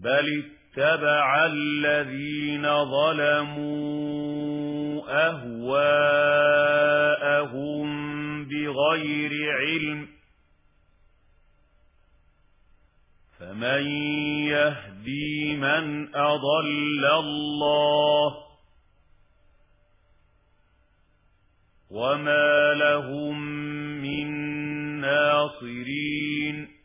بل اتبع الذين ظلموا أهواءهم بغير علم فمن يهدي من أضل الله وما لهم من ناصرين